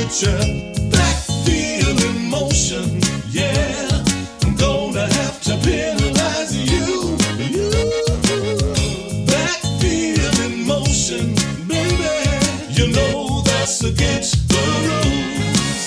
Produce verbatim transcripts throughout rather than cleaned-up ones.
with you. Back feeling motion, yeah. I'm gonna have to penalize you. You. Back feeling motion, baby. You know that's against the rules.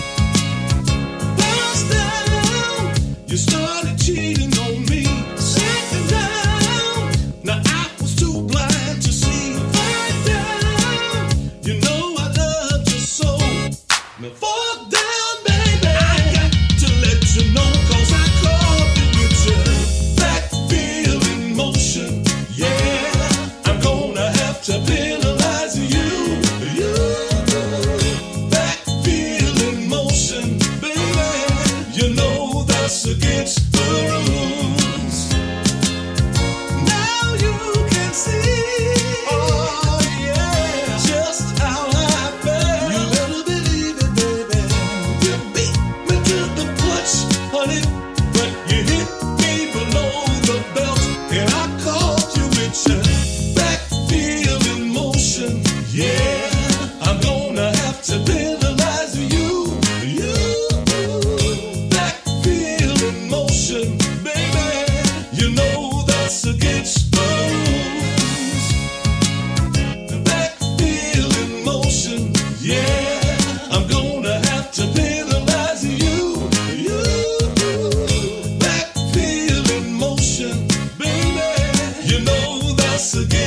First down, you started cheating on me. Second down, now I was too blind to see. Third down, you know I loved you so. Now fourth down, baby, I got to let you know, 'cause I caught you with your back feeling motion, yeah. I'm gonna have to penalize you. You. Back feeling motion, baby. You know that's against the rules. Now you can see, oh yeah, just how I felt. You better believe it, baby. You beat me to the punch, honey, but you hit me below the belt, and I caught you with your back feeling motion, yeah. I'm gonna have to penalize you. You. Back feeling motion, baby. You know that's against the rules. Back feeling motion, yeah. I'm gonna have to penalize you. You. Back feeling motion, baby. You know that's against